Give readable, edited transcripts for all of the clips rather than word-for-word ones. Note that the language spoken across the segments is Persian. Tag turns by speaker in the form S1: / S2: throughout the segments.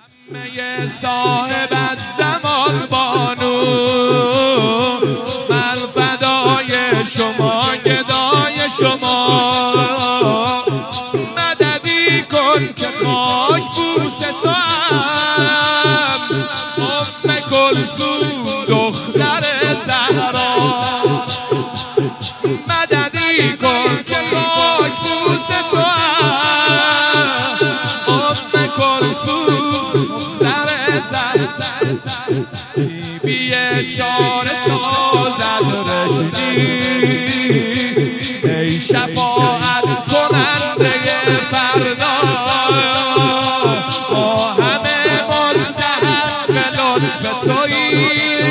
S1: همه صاحب زمان بانو من فدای شما گدای شما مددی کن که خاک بوس تو هم ام کلثوم دختر زهرا مددی کن که خاک بوس تو هم ام کلثوم دختر زهرا بی چاره سازد رجلی ای شفاعت کننده فردا ما همه مستحق لطف تویی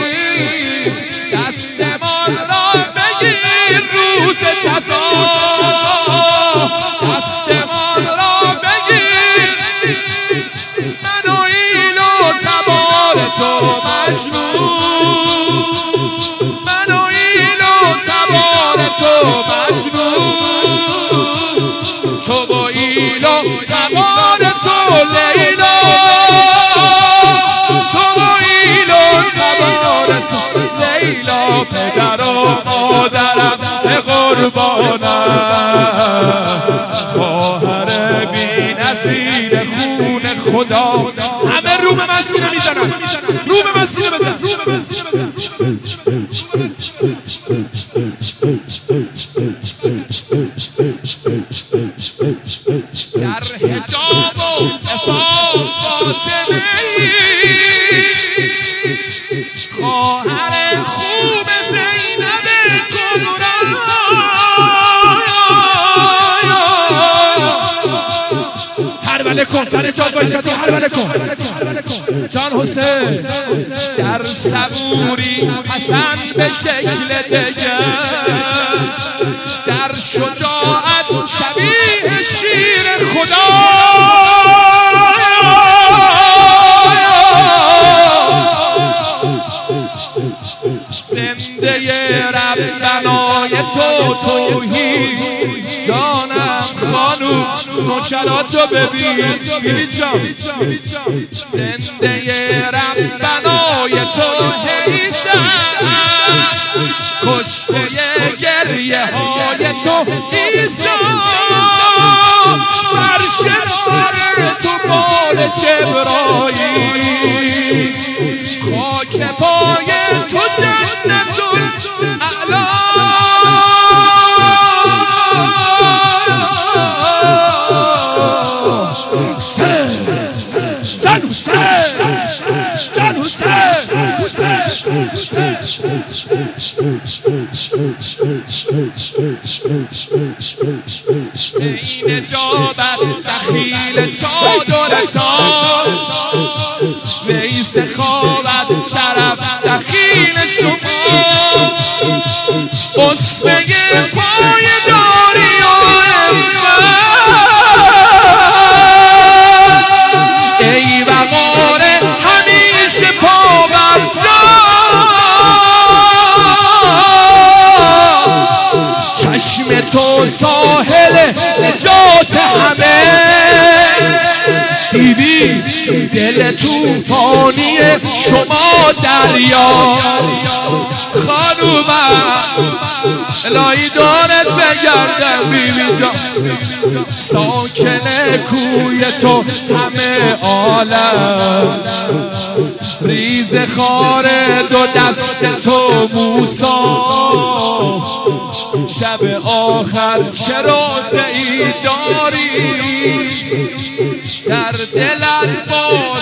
S1: دستمان را بگیر روز جزا دستمان را بگیر من و این و تبار تو مجنون من و این و تبار تو مجنون تو با این و تبار تو لیلا تو با این و تبار تو لیلا پدر و مادرم به قربانم خواهر بی نظیر خون خدا همه رو به مسیح میزنن رو به مسیح بزن در حجاب و عفاف فاطمه خواهر خوب زینب کبرا هربله کن سر جاد بایستی هربله کن جان حسین در صبوری حسن به شکل دگر در شجاعت شبیه شیر خدا زنده ربنای تو توحید جانم خانوم نوکراتو ببین بیبی جان زنده ربنای توحید کشته گریه های تو عیسی فرش نار تو بال جبرائیل خاک پای تو جنت الاعلی جان ای نجابت دخیل چادر تا وی سخاوت شرف دخیل شما اسمه پای داری ای وقار همیشه پا بر جا چشم تو ساحل نجات همه بیبی دل توفانی شما دریا خانومم الهی دارت بگردم بیبی جان ساکن کوی تو همه عالم ریز خار دو دست تو موسی شب آخر چه روزه‌ای داری در دلت